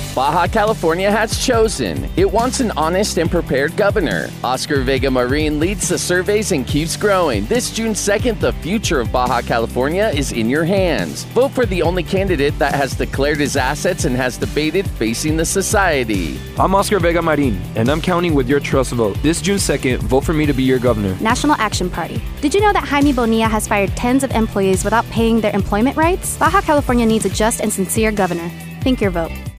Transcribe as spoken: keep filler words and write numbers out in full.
Baja California has chosen. It wants an honest and prepared governor. Oscar Vega Marin leads the surveys and keeps growing. This June second, the future of Baja California is in your hands. Vote for the only candidate that has declared his assets and has debated facing the society. I'm Oscar Vega Marin, and I'm counting with your trust vote. This June second, vote for me to be your governor. National Action Party. Did you know that Jaime Bonilla has fired tens of employees without paying their employment rights? Baja California needs a just and sincere governor. Think your vote.